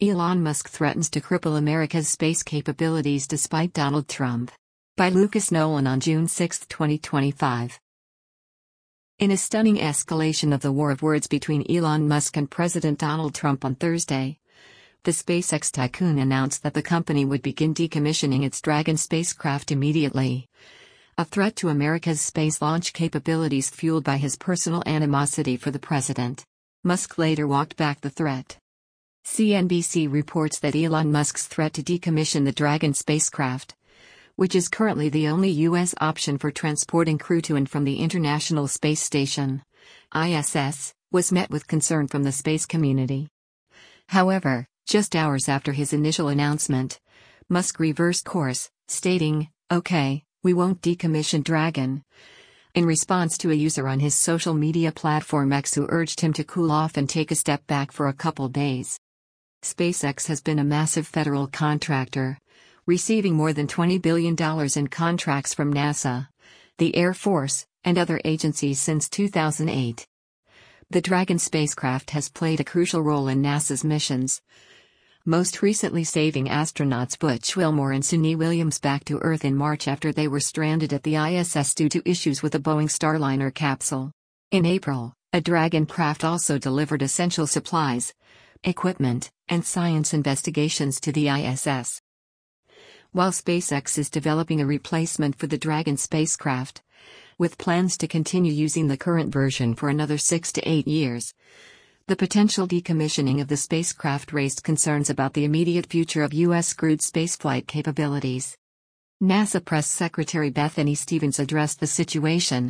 Elon Musk threatens to cripple America's space capabilities despite Donald Trump. By Lucas Nolan on June 6, 2025. In a stunning escalation of the war of words between Elon Musk and President Donald Trump on Thursday, the SpaceX tycoon announced that the company would begin decommissioning its Dragon spacecraft immediately. A threat to America's space launch capabilities fueled by his personal animosity for the president. Musk later walked back the threat. CNBC reports that Elon Musk's threat to decommission the Dragon spacecraft, which is currently the only U.S. option for transporting crew to and from the International Space Station, ISS, was met with concern from the space community. However, just hours after his initial announcement, Musk reversed course, stating, "Okay, we won't decommission Dragon," in response to a user on his social media platform X who urged him to cool off and take a step back for a couple days. SpaceX has been a massive federal contractor, receiving more than $20 billion in contracts from NASA, the Air Force, and other agencies since 2008. The Dragon spacecraft has played a crucial role in NASA's missions, most recently saving astronauts Butch Wilmore and Suni Williams back to Earth in March after they were stranded at the ISS due to issues with a Boeing Starliner capsule. In April, a Dragon craft also delivered essential supplies, equipment, and science investigations to the ISS. While SpaceX is developing a replacement for the Dragon spacecraft, with plans to continue using the current version for another 6 to 8 years, the potential decommissioning of the spacecraft raised concerns about the immediate future of U.S. crewed spaceflight capabilities. NASA Press Secretary Bethany Stevens addressed the situation,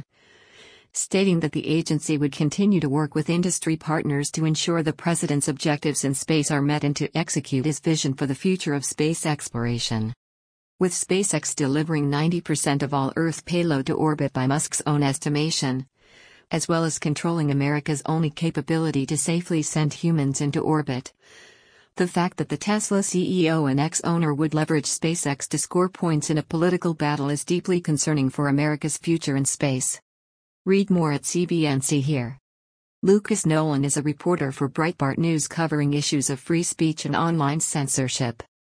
stating that the agency would continue to work with industry partners to ensure the president's objectives in space are met and to execute his vision for the future of space exploration. With SpaceX delivering 90% of all Earth payload to orbit by Musk's own estimation, as well as controlling America's only capability to safely send humans into orbit, the fact that the Tesla CEO and ex-owner would leverage SpaceX to score points in a political battle is deeply concerning for America's future in space. Read more at CBNC here. Lucas Nolan is a reporter for Breitbart News covering issues of free speech and online censorship.